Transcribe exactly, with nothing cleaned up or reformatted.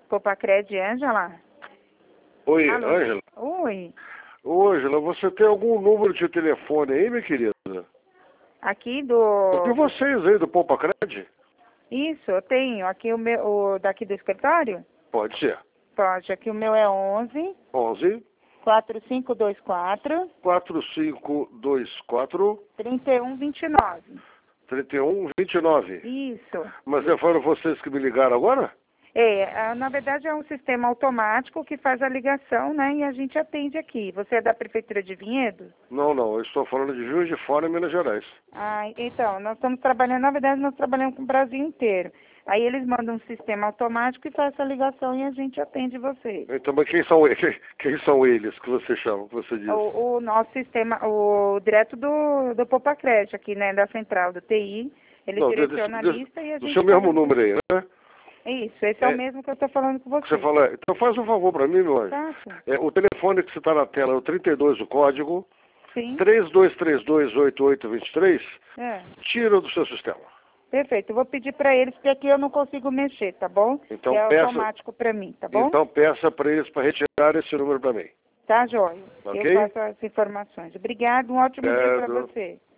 Popacred, Ângela? Oi, Alô? Ângela. Oi. Ô, Ângela, você tem algum número de telefone aí, minha querida? Aqui do... De vocês aí, do Popacred? Isso, eu tenho. Aqui o meu, o daqui do escritório? Pode ser. Pode. Aqui o meu é onze, onze, quatro cinco dois quatro, quatro cinco dois quatro, trinta e um vinte e nove. trinta e um vinte e nove. Isso. Mas é, foram vocês que me ligaram agora? É, ah, na verdade é um sistema automático que faz a ligação, né? E a gente atende aqui. Você é da Prefeitura de Vinhedo? Não, não. Eu estou falando de Juiz de Fora, Minas Gerais. Ah, então, nós estamos trabalhando, na verdade, nós trabalhamos com o Brasil inteiro. Aí eles mandam um sistema automático e faz essa ligação e a gente atende vocês. Então, mas quem são eles? Quem são eles que você chama, que você diz? O, o nosso sistema, o direto do, do Popacred aqui, né? Da central do T I. Ele Não, direciona desse, a desse, lista e a do gente... seu mesmo faz- número aí, né? Isso, esse é, É. o mesmo que eu estou falando com você. Você fala, então faz um favor para mim, meu anjo. Certo? É, o telefone que você está na tela é o trinta e dois, o código, Sim. três dois três dois, oito oito dois três, É. tira do seu sistema. Perfeito. Eu vou pedir para eles, porque aqui eu não consigo mexer, tá bom? Então é peça- automático para mim, tá bom? Então peça para eles para retirar esse número para mim. Tá, joia. Ok? Eu passo as informações. Obrigado, um ótimo dia para Obrigado. você.